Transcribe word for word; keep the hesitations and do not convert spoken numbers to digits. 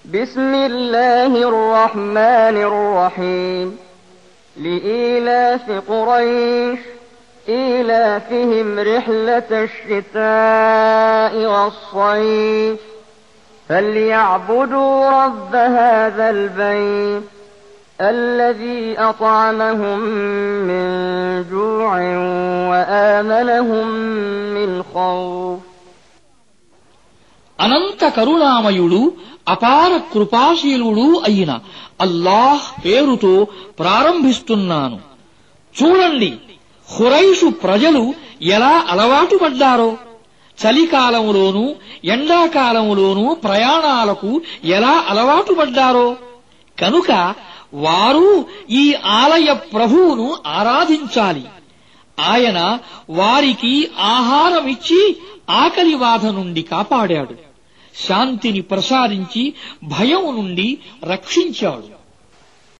بسم الله الرحمن الرحيم لإيلاف قريش إيلافهم رحلة الشتاء والصيف فليعبدوا رب هذا البيت الذي أطعمهم من جوع وآمنهم من خوف. అనంత కరుణామయుడు అపార కృపాశీలుడు అయిన అల్లాహ్ పేరుతో ప్రారంభిస్తున్నాను. చూడండి, ఖురైషు ప్రజలు ఎలా అలవాటు పడ్డారో, చలికాలంలోనూ ఎండాకాలంలోనూ ప్రయాణాలకు ఎలా అలవాటు పడ్డారో. కనుక వారు ఈ ఆలయ ప్రభువును ఆరాధించాలి. ఆయన వారికి ఆహారమిచ్చి ఆకలి బాధ నుండి కాపాడాడు, శాంతిని ప్రసాదించి భయం నుండి రక్షించాడు.